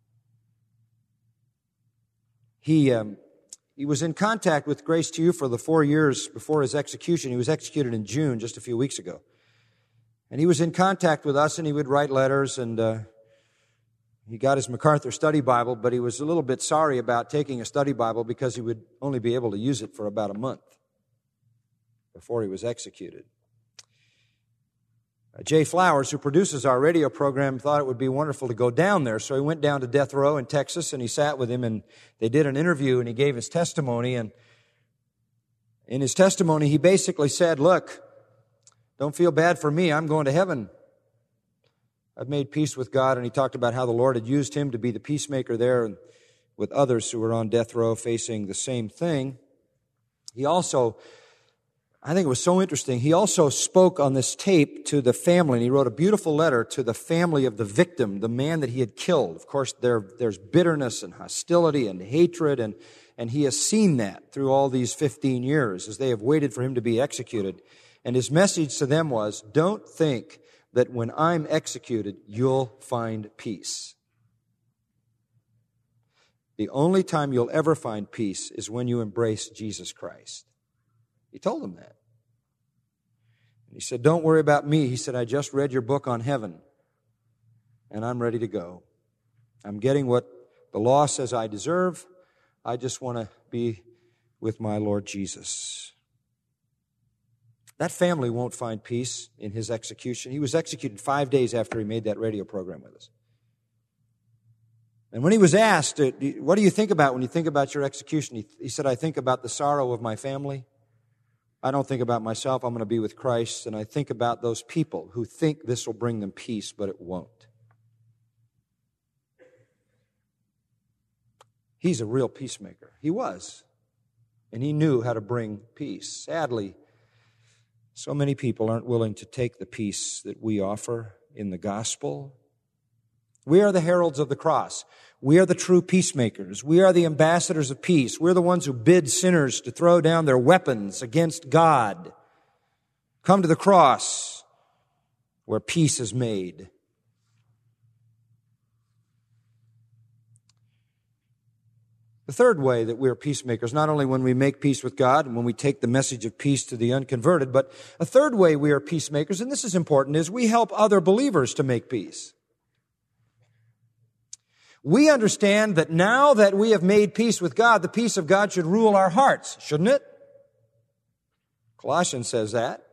Speaker 2: He was in contact with Grace to You for the 4 years before his execution. He was executed in June, just a few weeks ago. And he was in contact with us, and he would write letters, and he got his MacArthur Study Bible, but he was a little bit sorry about taking a study Bible because he would only be able to use it for about a month before he was executed. Jay Flowers, who produces our radio program, thought it would be wonderful to go down there, so he went down to death row in Texas, and he sat with him, and they did an interview, and he gave his testimony, and in his testimony, he basically said, look, don't feel bad for me, I'm going to heaven. I've made peace with God, and he talked about how the Lord had used him to be the peacemaker there and with others who were on death row facing the same thing. He also, I think it was so interesting, he also spoke on this tape to the family, and he wrote a beautiful letter to the family of the victim, the man that he had killed. Of course, there's bitterness and hostility and hatred, and he has seen that through all these 15 years as they have waited for him to be executed. And his message to them was, don't think that when I'm executed, you'll find peace. The only time you'll ever find peace is when you embrace Jesus Christ. He told them that. And he said, don't worry about me. He said, I just read your book on heaven, and I'm ready to go. I'm getting what the law says I deserve. I just want to be with my Lord Jesus. That family won't find peace in his execution. He was executed 5 days after he made that radio program with us. And when he was asked, what do you think about when you think about your execution? He said, I think about the sorrow of my family. I don't think about myself. I'm going to be with Christ. And I think about those people who think this will bring them peace, but it won't. He's a real peacemaker. He was. And he knew how to bring peace. Sadly, so many people aren't willing to take the peace that we offer in the gospel. We are the heralds of the cross. We are the true peacemakers. We are the ambassadors of peace. We're the ones who bid sinners to throw down their weapons against God. Come to the cross where peace is made. The third way that we are peacemakers, not only when we make peace with God and when we take the message of peace to the unconverted, but a third way we are peacemakers, and this is important, is we help other believers to make peace. We understand that now that we have made peace with God, the peace of God should rule our hearts, shouldn't it? Colossians says that.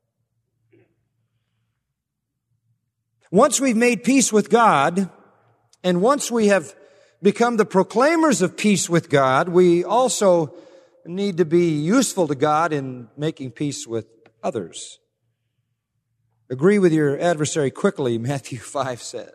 Speaker 2: Once we've made peace with God, and once we have become the proclaimers of peace with God, we also need to be useful to God in making peace with others. Agree with your adversary quickly, Matthew 5 says.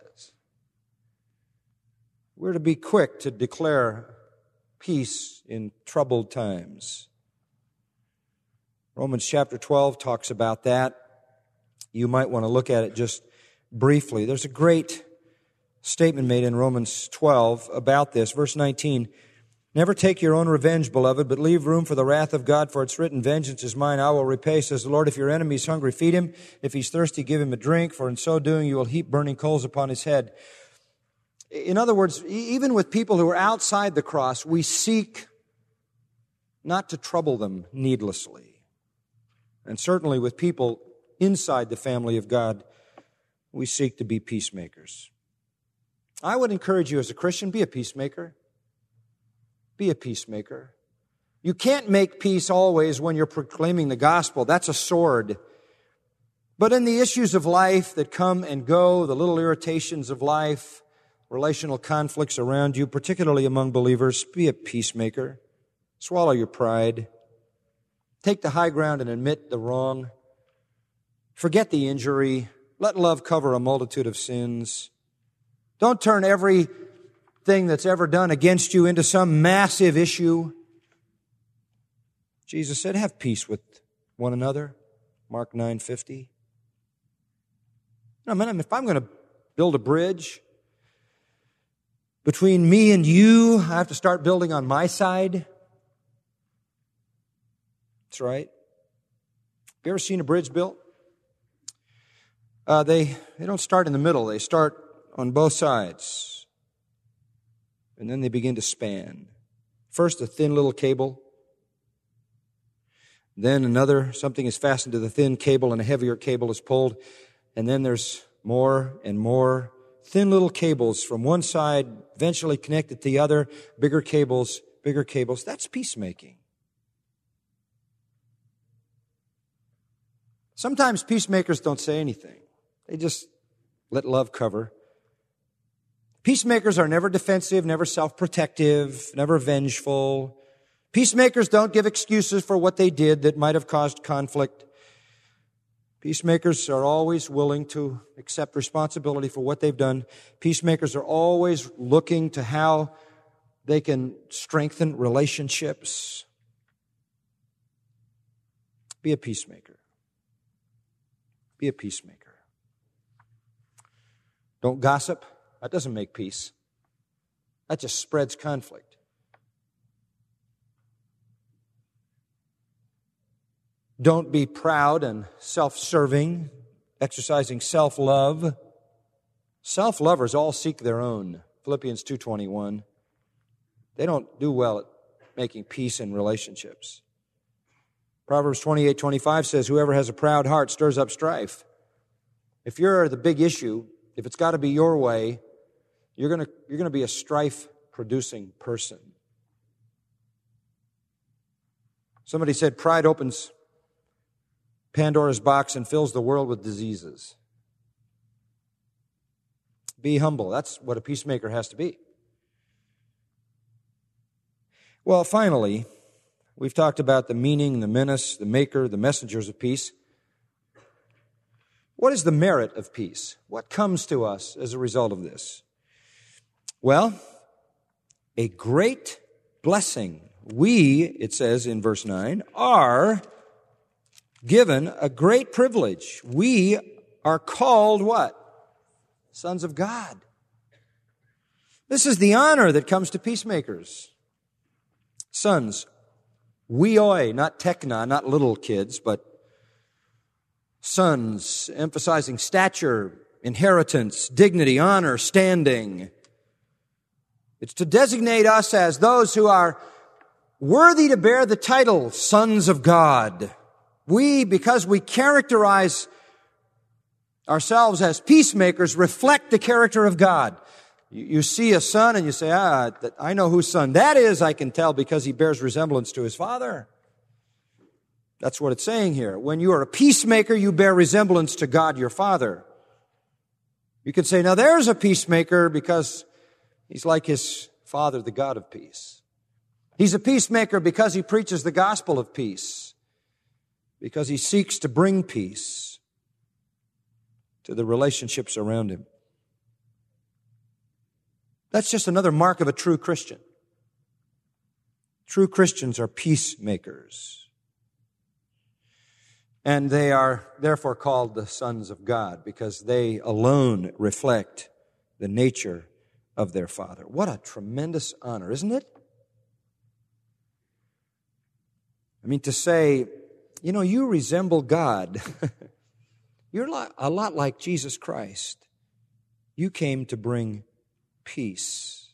Speaker 2: We're to be quick to declare peace in troubled times. Romans chapter 12 talks about that. You might want to look at it just briefly. There's a great statement made in Romans 12 about this. Verse 19, never take your own revenge, beloved, but leave room for the wrath of God, for it's written, vengeance is mine, I will repay, says the Lord. If your enemy is hungry, feed him. If he's thirsty, give him a drink, for in so doing you will heap burning coals upon his head. In other words, even with people who are outside the cross, we seek not to trouble them needlessly. And certainly with people inside the family of God, we seek to be peacemakers. I would encourage you as a Christian, be a peacemaker. Be a peacemaker. You can't make peace always when you're proclaiming the gospel. That's a sword. But in the issues of life that come and go, the little irritations of life, relational conflicts around you, particularly among believers, be a peacemaker. Swallow your pride. Take the high ground and admit the wrong. Forget the injury. Let love cover a multitude of sins. Don't turn everything that's ever done against you into some massive issue. Jesus said, have peace with one another. Mark 9:50. I mean, if I'm going to build a bridge between me and you, I have to start building on my side. That's right. Have you ever seen a bridge built? They don't start in the middle. They start on both sides. And then they begin to span. First, a thin little cable. Then something is fastened to the thin cable and a heavier cable is pulled. And then there's more and more thin little cables from one side, eventually connected to the other, bigger cables. That's peacemaking. Sometimes peacemakers don't say anything. They just let love cover. Peacemakers are never defensive, never self-protective, never vengeful. Peacemakers don't give excuses for what they did that might have caused conflict. Peacemakers are always willing to accept responsibility for what they've done. Peacemakers are always looking to how they can strengthen relationships. Be a peacemaker. Be a peacemaker. Don't gossip. That doesn't make peace. That just spreads conflict. Don't be proud and self-serving, exercising self-love. Self-lovers all seek their own. Philippians 2:21. They don't do well at making peace in relationships. Proverbs 28:25 says, whoever has a proud heart stirs up strife. If you're the big issue, if it's got to be your way, you're going to be a strife-producing person. Somebody said pride opens Pandora's box and fills the world with diseases. Be humble. That's what a peacemaker has to be. Well, finally, we've talked about the meaning, the menace, the maker, the messengers of peace. What is the merit of peace? What comes to us as a result of this? Well, a great blessing. We, it says in verse 9, are given a great privilege. We are called what? Sons of God. This is the honor that comes to peacemakers. Sons, weoi, not tekna, not little kids, but sons, emphasizing stature, inheritance, dignity, honor, standing. It's to designate us as those who are worthy to bear the title, sons of God. We, because we characterize ourselves as peacemakers, reflect the character of God. You see a son and you say, I know whose son that is. I can tell because he bears resemblance to his father. That's what it's saying here. When you are a peacemaker, you bear resemblance to God your Father. You could say, now there's a peacemaker because he's like his Father, the God of peace. He's a peacemaker because he preaches the gospel of peace, because he seeks to bring peace to the relationships around him. That's just another mark of a true Christian. True Christians are peacemakers. And they are therefore called the sons of God because they alone reflect the nature of their Father. What a tremendous honor, isn't it? I mean, to say, you resemble God. You're a lot like Jesus Christ. You came to bring peace.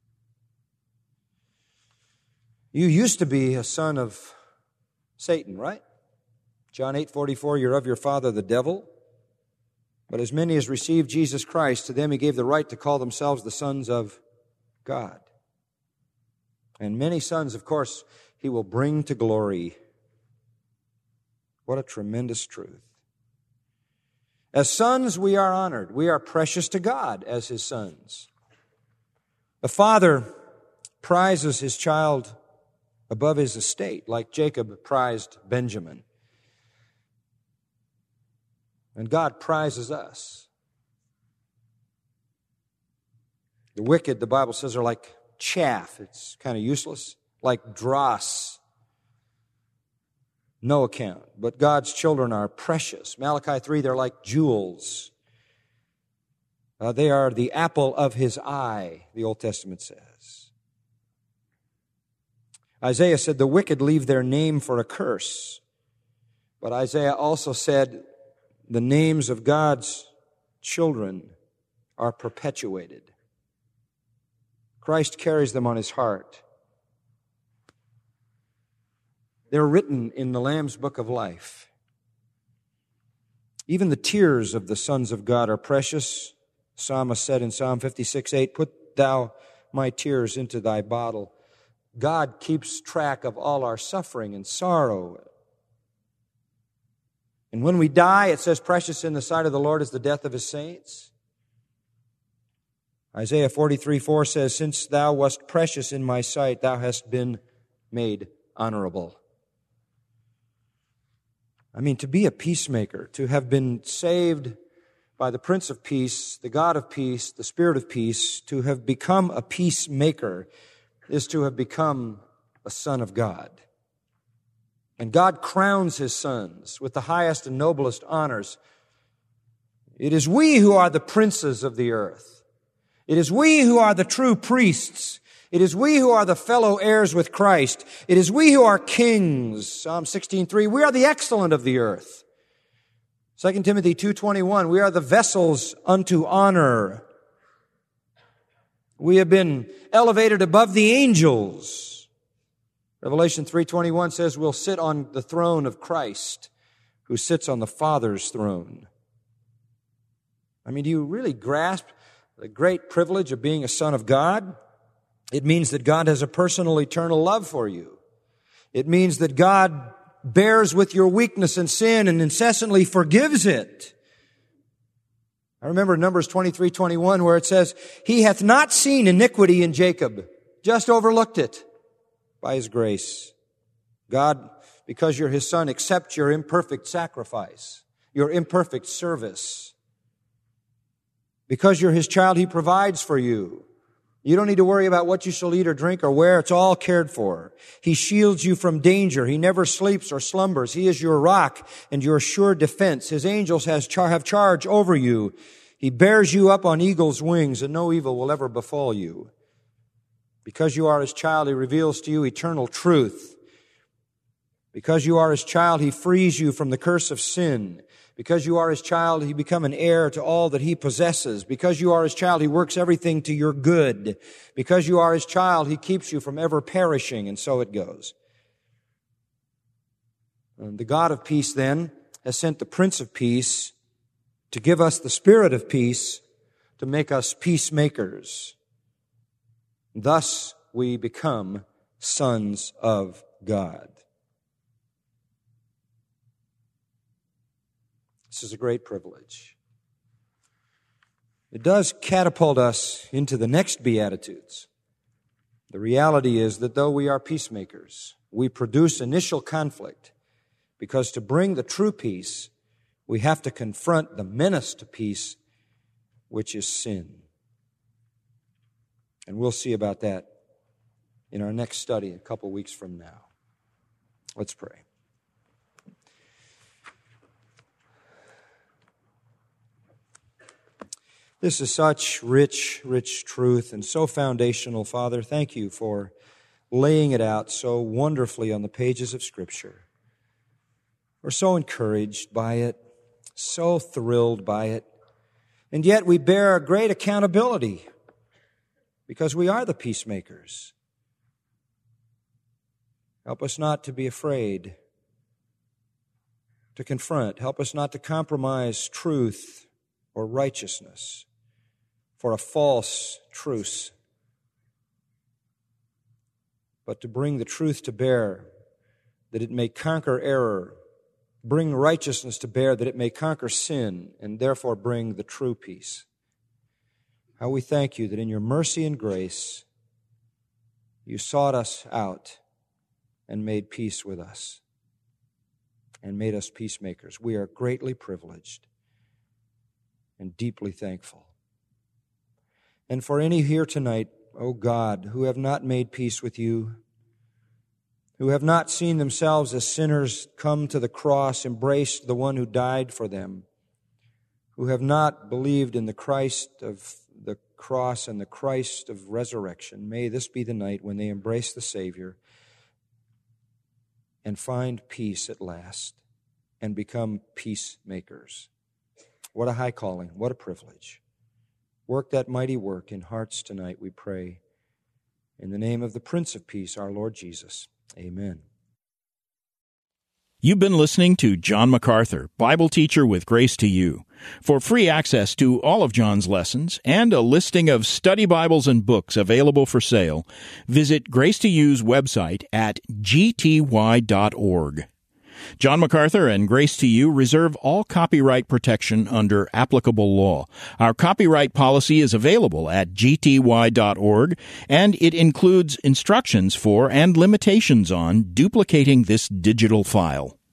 Speaker 2: You used to be a son of Satan, right? John 8:44, you're of your father the devil. But as many as received Jesus Christ, to them He gave the right to call themselves the sons of God. And many sons, of course, He will bring to glory. What a tremendous truth. As sons, we are honored. We are precious to God as His sons. A father prizes his child above his estate, like Jacob prized Benjamin. And God prizes us. The wicked, the Bible says, are like chaff. It's kind of useless. Like dross. No account. But God's children are precious. Malachi 3, they're like jewels. They are the apple of His eye, the Old Testament says. Isaiah said, the wicked leave their name for a curse. But Isaiah also said, the names of God's children are perpetuated. Christ carries them on His heart. They're written in the Lamb's Book of Life. Even the tears of the sons of God are precious. The psalmist said in Psalm 56:8, put thou my tears into thy bottle. God keeps track of all our suffering and sorrow. And when we die, it says, precious in the sight of the Lord is the death of His saints. Isaiah 43:4 says, since thou wast precious in my sight, thou hast been made honorable. I mean, to be a peacemaker, to have been saved by the Prince of Peace, the God of peace, the Spirit of peace, to have become a peacemaker is to have become a son of God. And God crowns His sons with the highest and noblest honors. It is we who are the princes of the earth. It is we who are the true priests. It is we who are the fellow heirs with Christ. It is we who are kings. Psalm 16:3, we are the excellent of the earth. 2 Timothy 2:21, we are the vessels unto honor. We have been elevated above the angels. Revelation 3:21 says we'll sit on the throne of Christ, who sits on the Father's throne. I mean, do you really grasp the great privilege of being a son of God? It means that God has a personal, eternal love for you. It means that God bears with your weakness and sin and incessantly forgives it. I remember Numbers 23:21 where it says, He hath not seen iniquity in Jacob, just overlooked it by His grace. God, because you're His son, accepts your imperfect sacrifice, your imperfect service. Because you're His child, He provides for you. You don't need to worry about what you shall eat or drink or wear. It's all cared for. He shields you from danger. He never sleeps or slumbers. He is your rock and your sure defense. His angels have charge over you. He bears you up on eagle's wings, and no evil will ever befall you. Because you are His child, He reveals to you eternal truth. Because you are His child, He frees you from the curse of sin. Because you are His child, you become an heir to all that He possesses. Because you are His child, He works everything to your good. Because you are His child, He keeps you from ever perishing, and so it goes. And the God of peace, then, has sent the Prince of Peace to give us the Spirit of peace, to make us peacemakers. Thus we become sons of God. This is a great privilege. It does catapult us into the next Beatitudes. The reality is that though we are peacemakers, we produce initial conflict because to bring the true peace, we have to confront the menace to peace, which is sin. And we'll see about that in our next study a couple weeks from now. Let's pray. This is such rich, rich truth and so foundational, Father. Thank you for laying it out so wonderfully on the pages of Scripture. We're so encouraged by it, so thrilled by it, and yet we bear a great accountability. because we are the peacemakers. Help us not to be afraid to confront. Help us not to compromise truth or righteousness for a false truce, but to bring the truth to bear that it may conquer error, bring righteousness to bear that it may conquer sin, and therefore bring the true peace. How we thank you that in your mercy and grace you sought us out and made peace with us and made us peacemakers. We are greatly privileged and deeply thankful. And for any here tonight, O God, who have not made peace with you, who have not seen themselves as sinners come to the cross, embraced the one who died for them, who have not believed in the Christ of the cross and the Christ of resurrection, may this be the night when they embrace the Savior and find peace at last and become peacemakers. What a high calling, what a privilege. Work that mighty work in hearts tonight, we pray. In the name of the Prince of Peace, our Lord Jesus. Amen.
Speaker 1: You've been listening to John MacArthur, Bible teacher with Grace to You. For free access to all of John's lessons and a listing of study Bibles and books available for sale, visit Grace to You's website at gty.org. John MacArthur and Grace to You reserve all copyright protection under applicable law. Our copyright policy is available at gty.org, and it includes instructions for and limitations on duplicating this digital file.